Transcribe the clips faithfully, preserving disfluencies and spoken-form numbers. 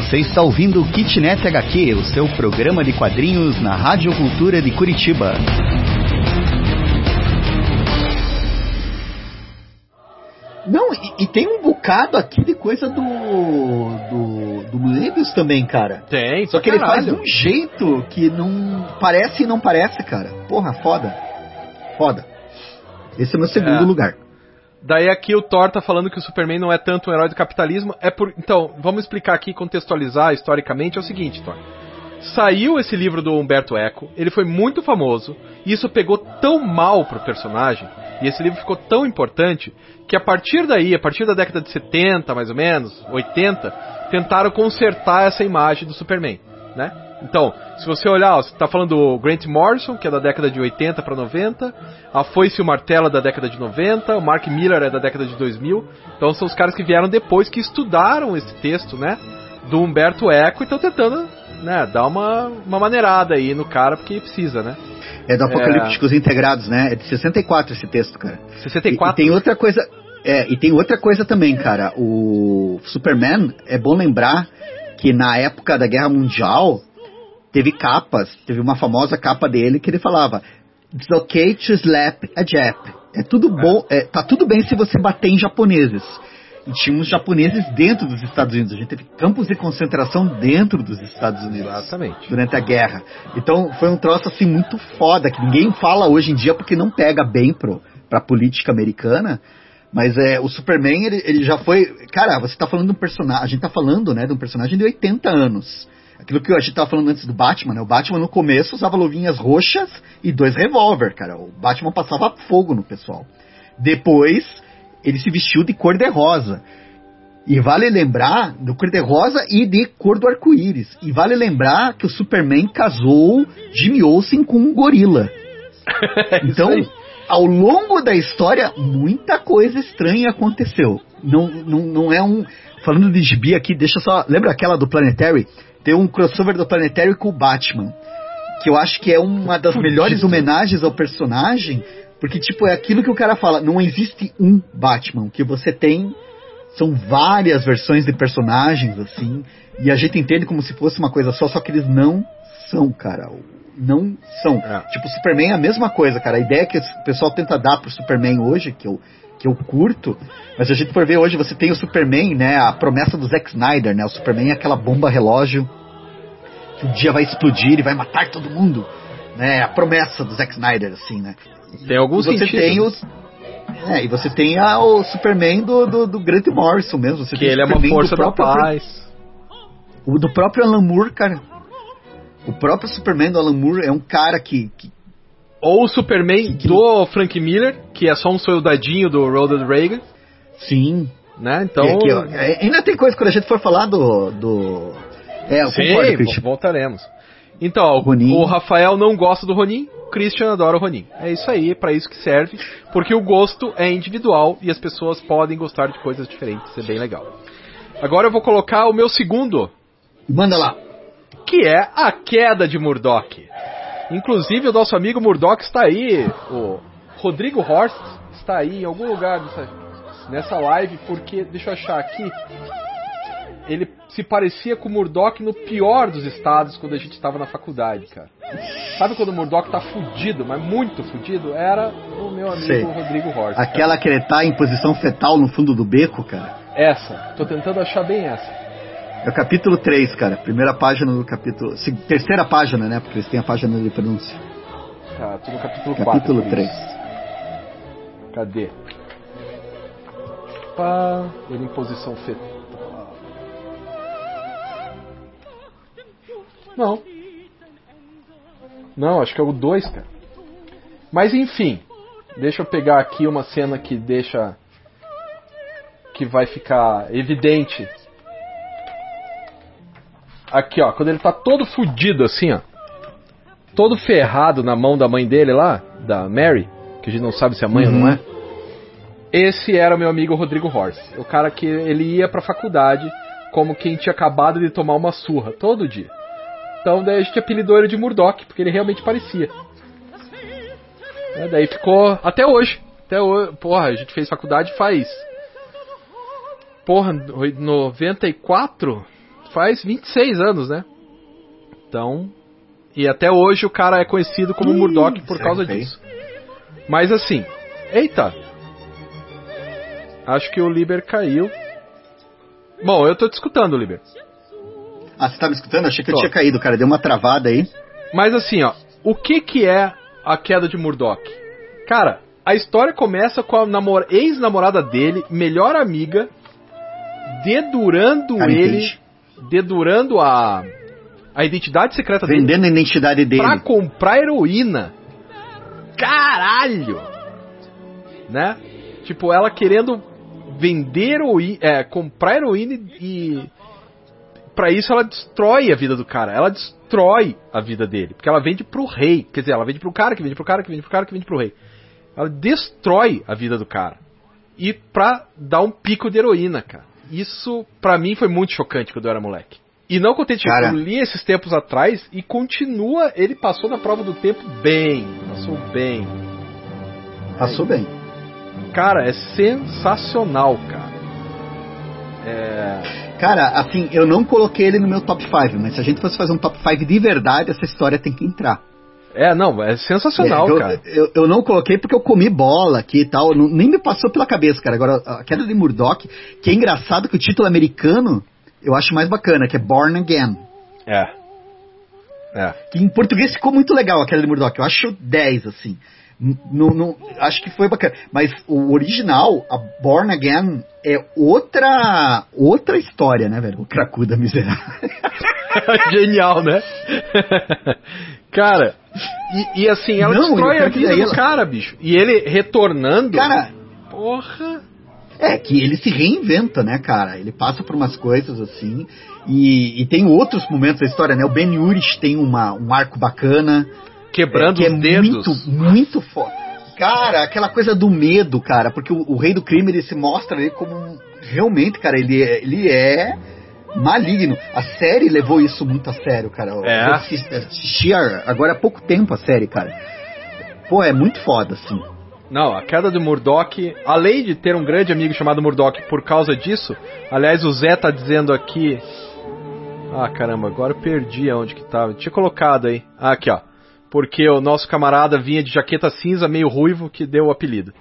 Você está ouvindo o Kitnet H Q, o seu programa de quadrinhos na Rádio Cultura de Curitiba. Não, e, e tem um bocado aqui de coisa do do, do Moebius também, cara. Tem, só que caralho. Ele faz de um jeito que não parece e não parece, cara. Porra, foda. Foda. Esse é o meu segundo é. lugar. Daí aqui o Thor tá falando que o Superman não é tanto um herói do capitalismo. É por... Então, vamos explicar aqui, contextualizar historicamente. É o seguinte, Thor. Saiu esse livro do Humberto Eco, ele foi muito famoso, e isso pegou tão mal pro personagem, e esse livro ficou tão importante, que a partir daí, a partir da década de setenta, mais ou menos, oitenta, tentaram consertar essa imagem do Superman, né? Então, se você olhar, ó, você tá falando do Grant Morrison, que é da década de oitenta para noventa, a Foice e o Martelo é da década de noventa, o Mark Millar é da década de dois mil, então são os caras que vieram depois, que estudaram esse texto, né, do Humberto Eco, e estão tentando, né, dar uma, uma maneirada aí no cara, porque precisa, né. É do Apocalípticos é... Integrados, né, é de sessenta e quatro esse texto, cara. sessenta e quatro? E, e tem outra coisa, é, e tem outra coisa também, cara, o Superman, é bom lembrar que na época da Guerra Mundial, teve capas, teve uma famosa capa dele que ele falava "It's okay to slap a Jap". É tudo bom, é, tá tudo bem se você bater em japoneses. E tínhamos japoneses dentro dos Estados Unidos. A gente teve campos de concentração dentro dos Estados Unidos. Exatamente. Durante a guerra. Então foi um troço assim muito foda, que ninguém fala hoje em dia porque não pega bem pro, pra política americana. Mas é, o Superman, ele, ele já foi... Cara, você tá falando de um personagem... A gente tá falando, né, de um personagem de oitenta anos. Aquilo que a gente tava falando antes do Batman, né? O Batman no começo usava luvinhas roxas e dois revólver, cara. O Batman passava fogo no pessoal. Depois, ele se vestiu de cor de rosa. E vale lembrar do cor de rosa e de cor do arco-íris. E vale lembrar que o Superman casou Jimmy Olsen com um gorila. Então, ao longo da história, muita coisa estranha aconteceu. Não, não, não é um... Falando de gibi aqui, deixa eu só... Lembra aquela do Planetary? Tem um crossover do Planetary com o Batman, que eu acho que é uma das melhores homenagens ao personagem, porque, tipo, é aquilo que o cara fala, não existe um Batman, o que você tem são várias versões de personagens, assim, e a gente entende como se fosse uma coisa só, só que eles não são, cara, não são. É. Tipo, o Superman é a mesma coisa, cara, a ideia que o pessoal tenta dar pro Superman hoje, que eu... que eu curto, mas se a gente for ver hoje, você tem o Superman, né, a promessa do Zack Snyder, né, o Superman é aquela bomba relógio que um dia vai explodir e vai matar todo mundo, né, a promessa do Zack Snyder, assim, né. Tem algum e você sentido. Tem os, é, e você tem a, o Superman do, do, do Grant Morrison mesmo, você que tem ele o é uma força da paz. O do próprio Alan Moore, cara. O próprio Superman do Alan Moore é um cara que... que Ou o Superman que... do Frank Miller, que é só um soldadinho do Ronald Reagan. Sim. Né? Então... E aqui, ó, ainda tem coisa quando a gente for falar do... do... É, eu Sim, concordo, Christian. Voltaremos. Então, ó, o Rafael não gosta do Ronin, o Christian adora o Ronin. É isso aí, é pra isso que serve, porque o gosto é individual e as pessoas podem gostar de coisas diferentes, isso é bem legal. Agora eu vou colocar o meu segundo. Manda lá. Que é A Queda de Murdoch. Inclusive o nosso amigo Murdoch está aí, o Rodrigo Horst está aí em algum lugar nessa, nessa live, porque, deixa eu achar aqui, ele se parecia com o Murdoch no pior dos estados quando a gente estava na faculdade, cara. Sabe quando o Murdoch tá fudido, mas muito fudido? Era o meu amigo Sei. Rodrigo Horst. Aquela cara. Que ele tá em posição fetal no fundo do beco, cara? Essa, tô tentando achar bem essa. É o capítulo três, cara. Primeira página do capítulo... Terceira página, né? Porque eles têm a página de pronúncia. Tá, tô no capítulo quatro. Capítulo três. Cadê? Pá, ele em posição fetal. Não. Não, acho que é o dois, cara. Mas enfim. Deixa eu pegar aqui uma cena que deixa... que vai ficar evidente... Aqui, ó, quando ele tá todo fudido assim, ó, todo ferrado na mão da mãe dele lá, da Mary, que a gente não sabe se é mãe uhum. ou não é. Esse era o meu amigo Rodrigo Horst, o cara que ele ia pra faculdade como quem tinha acabado de tomar uma surra, todo dia. Então daí a gente apelidou ele de Murdoch, porque ele realmente parecia. É, daí ficou até hoje, até hoje, porra, a gente fez faculdade faz, porra, noventa e quatro... faz vinte e seis anos, né? Então, e até hoje o cara é conhecido como Murdoch por causa disso. Mas assim, eita, acho que o Liber caiu. Bom, eu tô te escutando, Liber. Ah, você tá me escutando? Achei que Tô. eu tinha caído, cara. Deu uma travada aí. Mas assim, ó, o que que é a queda de Murdoch? Cara, a história começa com a namor- ex-namorada dele, melhor amiga, dedurando Cara, ele, entende. dedurando a, a identidade secreta dele Vendendo a identidade dele. pra comprar heroína. Caralho! Né? Tipo, ela querendo vender heroína, é, comprar heroína e... Pra isso ela destrói a vida do cara. Ela destrói a vida dele. Porque ela vende pro rei. Quer dizer, ela vende pro cara, que vende pro cara, que vende pro cara, que vende pro rei. Ela destrói a vida do cara. E pra dar um pico de heroína, cara. Isso, pra mim, foi muito chocante quando eu era moleque. E não contente, Cara. eu li esses tempos atrás e continua, ele passou na prova do tempo bem. Passou bem. Passou bem. Cara, é sensacional, cara. É... Cara, assim, eu não coloquei ele no meu top cinco, mas se a gente fosse fazer um top cinco de verdade, essa história tem que entrar. É, não, é sensacional, É, eu, cara. Eu, eu não coloquei porque eu comi bola aqui e tal, não, nem me passou pela cabeça, cara. Agora, a queda de Murdoch, que é engraçado que o título americano eu acho mais bacana, que é Born Again. É. É. Que em português ficou muito legal a queda de Murdoch, eu acho dez, assim. No, no, acho que foi bacana. Mas o original, a Born Again, é outra outra história, né, velho? O cracuda miserável. Genial, né? Cara, e, e assim, ela Não, destrói eu a vida do ela... cara, bicho. E ele retornando... Cara... Porra... É, que ele se reinventa, né, cara? Ele passa por umas coisas assim. E, e tem outros momentos da história, né? O Ben Urich tem uma, um arco bacana. Quebrando é, que os é dedos. Muito, muito foda. Cara, aquela coisa do medo, cara. Porque o, o rei do crime, ele se mostra ali como um... Realmente, cara, ele é, ele é maligno. A série levou isso muito a sério, cara. É. Eu assisti, assisti agora há pouco tempo a série, cara. Pô, é muito foda, assim. Não, a queda do Murdoch, além de ter um grande amigo chamado Murdoch por causa disso, aliás, o Zé tá dizendo aqui... Ah, caramba, agora eu perdi aonde que tava. Tinha colocado aí. Ah, aqui, ó. Porque o nosso camarada vinha de jaqueta cinza, meio ruivo, que deu o apelido.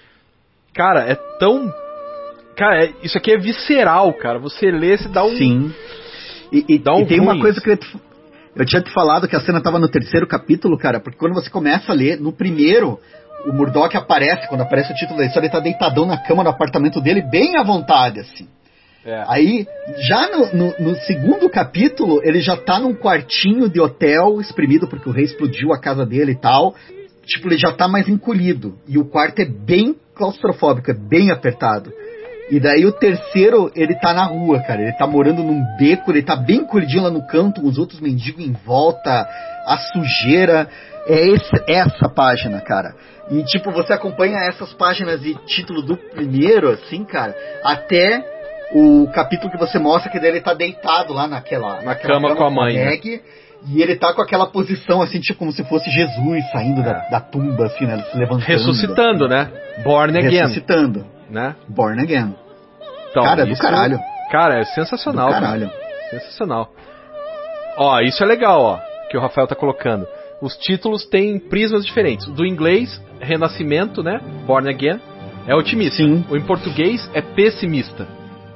Cara, é tão... Cara, é... isso aqui é visceral, cara. Você lê, se dá um... Sim. E, e, dá um e tem ruim. uma coisa que eu, te... eu tinha te falado, que a cena tava no terceiro capítulo, cara, porque quando você começa a ler, no primeiro... O Murdoch aparece, quando aparece o título da história, ele tá deitadão na cama no apartamento dele, bem à vontade, assim. É. Aí, já no, no, no segundo capítulo, ele já tá num quartinho de hotel, espremido porque o rei explodiu a casa dele e tal. Tipo, ele já tá mais encolhido. E o quarto é bem claustrofóbico, é bem apertado. E daí o terceiro, ele tá na rua, cara. Ele tá morando num beco, ele tá bem encolhidinho lá no canto, com os outros mendigos em volta, a sujeira. É esse, essa página, cara. E, tipo, você acompanha essas páginas de título do primeiro, assim, cara, até o capítulo que você mostra que daí ele tá deitado lá naquela... Na cama, cama com a mãe, Meg, né? E ele tá com aquela posição, assim, tipo, como se fosse Jesus saindo é. da, da tumba, assim, né? Se levantando. Ressuscitando, assim. né? Born again. Ressuscitando. Né? Born again. Então, cara, isso, do caralho. Cara, é sensacional. Do caralho. Cara. Sensacional. Ó, isso é legal, ó, que o Rafael tá colocando. Os títulos têm prismas diferentes. Do inglês, Renascimento, né? Born Again, é otimista. Sim. O em português é pessimista.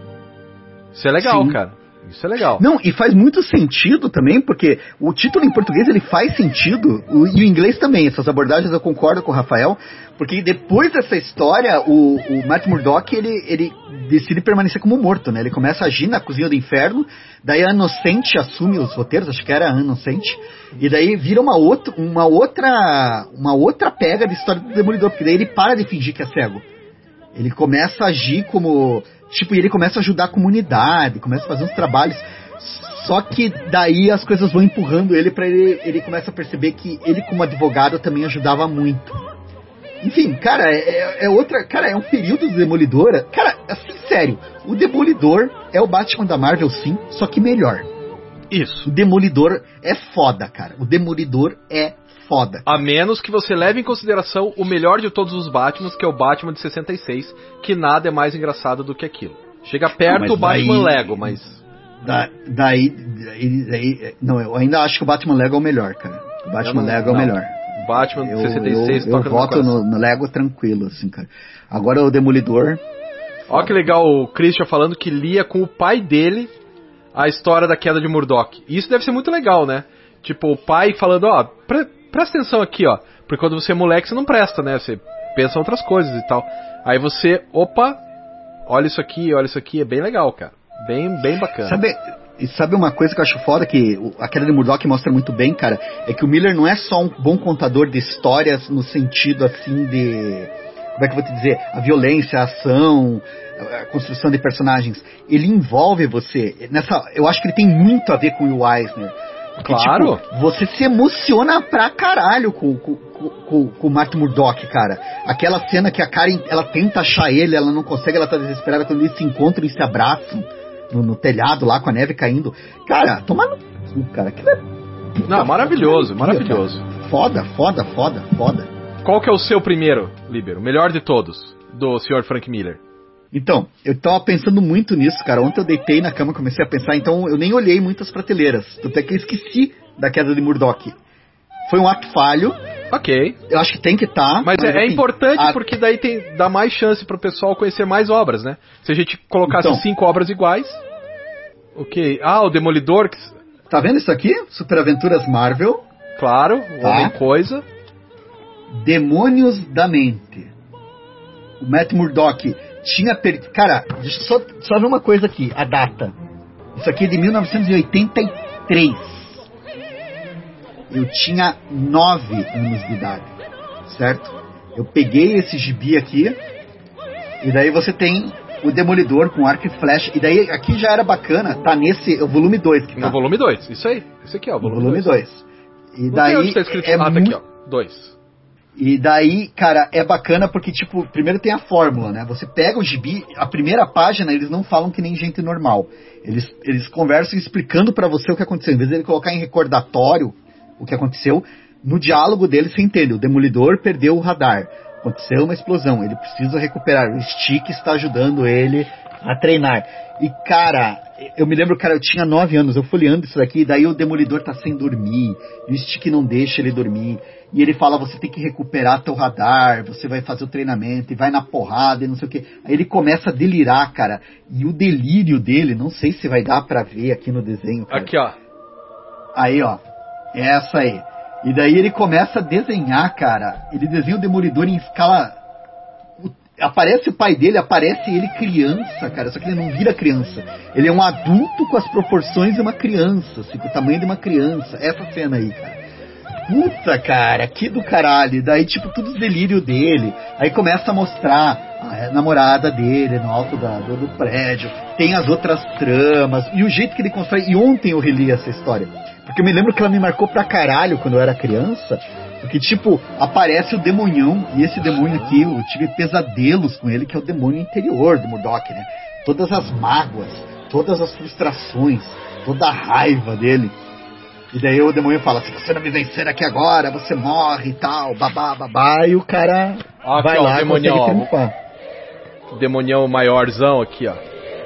Isso é legal, Sim. cara. Isso é legal. Não, e faz muito sentido também, porque o título em português ele faz sentido, o, e o inglês também. Essas abordagens eu concordo com o Rafael, porque depois dessa história, o, o Matt Murdock, ele, ele decide permanecer como morto, né? Ele começa a agir na cozinha do inferno, daí a Inocente assume os roteiros, acho que era a Inocente, e daí vira uma outra, uma outra, uma outra pega de história do Demolidor, porque daí ele para de fingir que é cego. Ele começa a agir como... Tipo, ele começa a ajudar a comunidade, começa a fazer uns trabalhos. Só que daí as coisas vão empurrando ele pra ele... Ele começa a perceber que ele, como advogado, também ajudava muito. Enfim, cara, é, é outra... Cara, é um período do Demolidor... Cara, assim, sério. O Demolidor é o Batman da Marvel, sim, só que melhor. Isso. O Demolidor é foda, cara. O Demolidor é foda. A menos que você leve em consideração o melhor de todos os Batmans, que é o Batman de sessenta e seis, que nada é mais engraçado do que aquilo. Chega perto o Batman daí... Lego, mas... Da, daí, daí, daí... Não, eu ainda acho que o Batman Lego é o melhor, cara. O Batman não, Lego é o não. melhor. O Batman eu, sessenta e seis eu, toca eu no voto no, no Lego tranquilo, assim, cara. Agora o Demolidor... Olha que legal o Christian falando que lia com o pai dele a história da queda de Murdoch. Isso deve ser muito legal, né? Tipo, o pai falando, ó, pre presta atenção aqui, ó. Porque quando você é moleque, você não presta, né? Você pensa em outras coisas e tal. Aí você, opa, olha isso aqui, olha isso aqui. É bem legal, cara. Bem, bem bacana. Sabe, e sabe uma coisa que eu acho foda, que a queda de Murdoch mostra muito bem, cara? É que o Miller não é só um bom contador de histórias no sentido, assim, de... Como é que eu vou te dizer? A violência, a ação, a construção de personagens. Ele envolve você. Nessa, eu acho que ele tem muito a ver com o Will Eisner. Porque, claro. Tipo, você se emociona pra caralho com, com, com, com o Matt Murdock, cara. Aquela cena que a Karen, ela tenta achar ele, ela não consegue, ela tá desesperada. Quando eles se encontram e se abraçam no, no telhado lá com a neve caindo. Cara, toma no cu, cara. Aquilo é... Não, maravilhoso, maravilhoso. Cara. Foda, foda, foda, foda. Qual que é o seu primeiro, Líbero? O melhor de todos, do senhor Frank Miller? Então, eu tava pensando muito nisso, cara. Ontem eu deitei na cama e comecei a pensar, então eu nem olhei muitas prateleiras. Até que eu esqueci da queda de Murdoch. Foi um ato falho. Ok. Eu acho que tem que estar. Tá, mas, mas é, é importante a... porque daí tem, dá mais chance pro pessoal conhecer mais obras, né? Se a gente colocasse então, cinco obras iguais... Ok. Ah, o Demolidor... Tá vendo isso aqui? Super Aventuras Marvel. Claro, o tá. Homem-Coisa. Demônios da Mente. O Matt Murdock tinha perdido... Cara, deixa eu só, só ver uma coisa aqui, a data. Isso aqui é de mil novecentos e oitenta e três. Eu tinha nove anos de idade, certo? Eu peguei esse gibi aqui, e daí você tem o Demolidor com arco e flecha, e daí aqui já era bacana, tá nesse, o volume dois que tá. No volume dois, isso aí. Esse aqui, ó, o volume dois. E daí tá escrito, é ah, tá muito... aqui, ó, dois. E daí, cara, é bacana porque, tipo, primeiro tem a fórmula, né? Você pega o gibi, a primeira página, eles não falam que nem gente normal. Eles, eles conversam explicando pra você o que aconteceu. Em vez de ele colocar em recordatório o que aconteceu, no diálogo dele você entende. O Demolidor perdeu o radar. Aconteceu uma explosão. Ele precisa recuperar. O Stick está ajudando ele a treinar. E, cara, eu me lembro, cara, eu tinha nove anos, eu folheando isso daqui, daí o Demolidor tá sem dormir, e o Stick não deixa ele dormir, e ele fala, você tem que recuperar teu radar, você vai fazer o treinamento, e vai na porrada, e não sei o que. Aí ele começa a delirar, cara, e o delírio dele, não sei se vai dar pra ver aqui no desenho, cara. Aqui, ó. Aí, ó, essa aí. E daí ele começa a desenhar, cara, ele desenha o Demolidor em escala... Aparece o pai dele, aparece ele criança, cara, só que ele não vira criança. Ele é um adulto com as proporções de uma criança, assim, com o tamanho de uma criança. Essa cena aí, cara. Puta, cara, que do caralho. Daí, tipo, tudo os delírios dele. Aí começa a mostrar a namorada dele no alto da, do, do prédio. Tem as outras tramas. E o jeito que ele constrói... E ontem eu reli essa história. Porque eu me lembro que ela me marcou pra caralho quando eu era criança. Porque, tipo, aparece o demonhão, e esse demônio aqui, eu tive pesadelos com ele, que é o demônio interior do Murdoch, né? Todas as mágoas, todas as frustrações, toda a raiva dele. E daí o demônio fala, se você não me vencer aqui agora, você morre e tal, babá, babá, e o cara ó, vai aqui, lá ó, e demonião, consegue triunfar. O demonião maiorzão aqui, ó.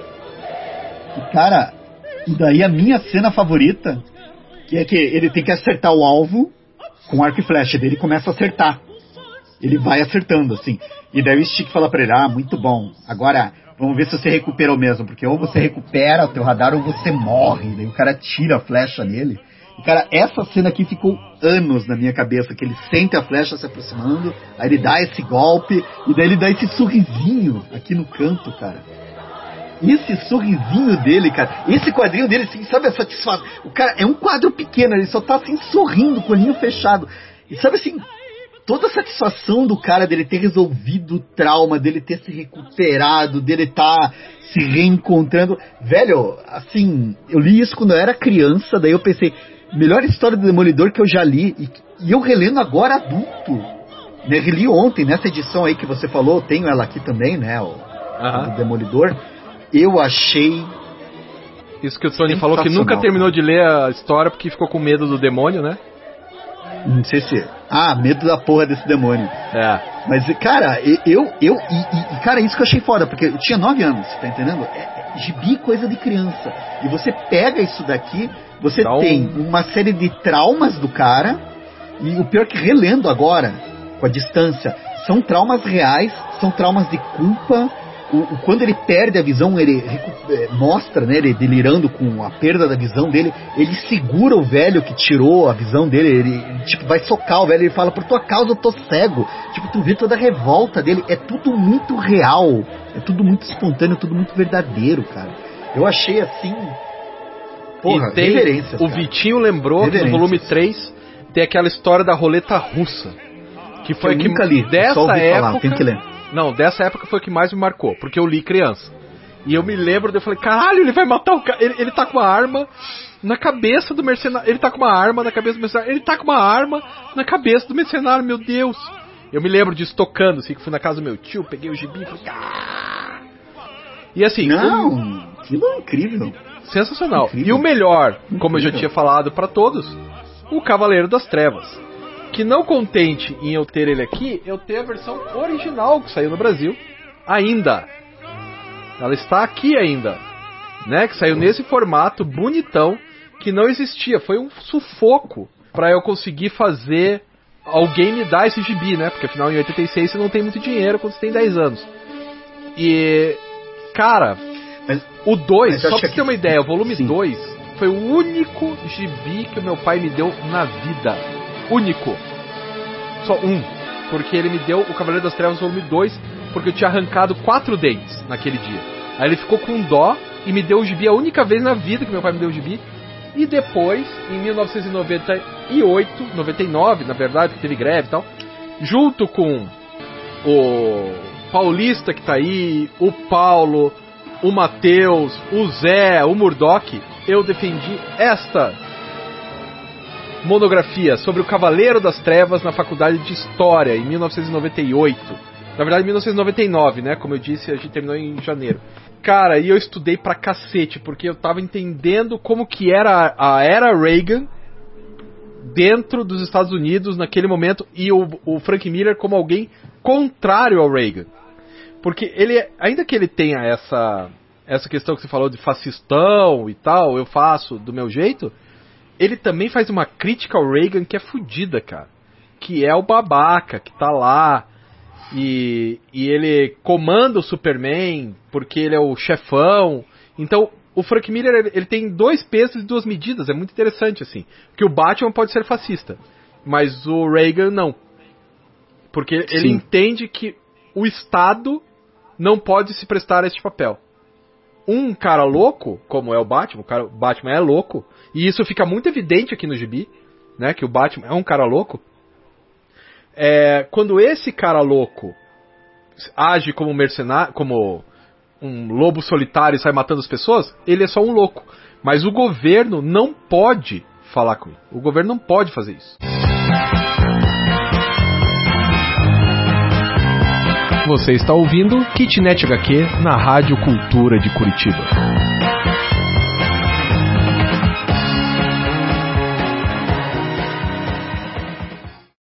E, cara, e daí a minha cena favorita, que é que ele tem que acertar o alvo, com arco e flecha dele, começa a acertar. Ele vai acertando, assim. E daí o Stick fala pra ele, ah, muito bom. Agora, vamos ver se você recuperou mesmo. Porque ou você recupera o teu radar ou você morre. Daí o cara tira a flecha nele. E, cara, essa cena aqui ficou anos na minha cabeça. Que ele sente a flecha se aproximando. Aí ele dá esse golpe. E daí ele dá esse sorrisinho aqui no canto, cara. Esse sorrisinho dele, cara, esse quadrinho dele, assim, sabe a satisfação? O cara é um quadro pequeno, ele só tá assim sorrindo, com o olhinho fechado. E sabe assim, toda a satisfação do cara dele ter resolvido o trauma, dele ter se recuperado, dele tá se reencontrando. Velho, assim, eu li isso quando eu era criança, daí eu pensei, melhor história do Demolidor que eu já li, e, e eu relendo agora adulto. Né, reli ontem, nessa edição aí que você falou, tenho ela aqui também, né, o, uh-huh. do Demolidor. Eu achei... Isso que o Tony falou, que nunca terminou de ler a história porque ficou com medo do demônio, né? Não sei se... Ah, medo da porra desse demônio. É. Mas, cara, eu... eu e, e, cara, isso que eu achei foda, porque eu tinha nove anos, tá entendendo? É, é, gibi coisa de criança. E você pega isso daqui, você Dá um- tem uma série de traumas do cara, e o pior é que relendo agora, com a distância, são traumas reais, são traumas de culpa. O, o, quando ele perde a visão, ele recu- é, mostra, né, ele delirando com a perda da visão dele, ele segura o velho que tirou a visão dele, ele, ele, tipo, vai socar o velho, ele fala, por tua causa eu tô cego. Tipo, tu vê toda a revolta dele, é tudo muito real, é tudo muito espontâneo, tudo muito verdadeiro, cara. Eu achei assim, porra, e tem, reverências, o cara. Vitinho lembrou que no volume três tem aquela história da roleta russa, que foi eu que nunca li, dessa só ouvi época, falar, tenho que ler. Não, dessa época foi o que mais me marcou, porque eu li criança. E eu me lembro, eu falei, caralho, ele vai matar o cara. Ele, ele tá com uma arma na cabeça do mercenário. Ele tá com uma arma na cabeça do mercenário. Ele tá com uma arma na cabeça do mercenário, meu Deus. Eu me lembro disso tocando, assim, que fui na casa do meu tio, peguei o gibi e falei, ah! E assim... Não, um... aquilo é incrível. Sensacional. Incrível. E o melhor, como eu já Incrível. tinha falado pra todos, o Cavaleiro das Trevas. Que não contente em eu ter ele aqui, eu tenho a versão original que saiu no Brasil ainda. Ela está aqui ainda, né? Que saiu nesse formato bonitão que não existia. Foi um sufoco para eu conseguir fazer alguém me dar esse gibi, né? Porque afinal em oitenta e seis você não tem muito dinheiro quando você tem dez anos. E cara, Mas, o dois, mas só acho pra você que- ter uma ideia, o volume sim. dois foi o único gibi que o meu pai me deu na vida. Único. Só um. Porque ele me deu o Cavaleiro das Trevas volume dois, porque eu tinha arrancado quatro dentes naquele dia. Aí ele ficou com dó e me deu o gibi a única vez na vida que meu pai me deu o gibi. E depois, em mil novecentos e noventa e oito, noventa e nove, na verdade, que teve greve e tal, junto com o Paulista que tá aí, o Paulo, o Matheus, o Zé, o Murdoch, eu defendi esta monografia sobre o Cavaleiro das Trevas na Faculdade de História, em mil novecentos e noventa e oito. Na verdade, em mil novecentos e noventa e nove, né? Como eu disse, a gente terminou em janeiro. Cara, e eu estudei pra cacete, porque eu tava entendendo como que era a era Reagan dentro dos Estados Unidos naquele momento, e o, o Frank Miller como alguém contrário ao Reagan. Porque ele, ainda que ele tenha essa, essa questão que você falou de fascistão e tal, eu faço do meu jeito, ele também faz uma crítica ao Reagan que é fodida, cara. Que é o babaca, que tá lá, e, e ele comanda o Superman, porque ele é o chefão. Então, o Frank Miller, ele, ele tem dois pesos e duas medidas, é muito interessante, assim. Porque o Batman pode ser fascista, mas o Reagan não. Porque ele Sim. entende que o Estado não pode se prestar a este papel. Um cara louco, como é o Batman, o, cara, o Batman é louco, e isso fica muito evidente aqui no gibi, né, que o Batman é um cara louco. É, quando esse cara louco age como mercenário, como um lobo solitário e sai matando as pessoas, ele é só um louco. Mas o governo não pode falar com ele. O governo não pode fazer isso. Você está ouvindo Kitnet H Q na Rádio Cultura de Curitiba.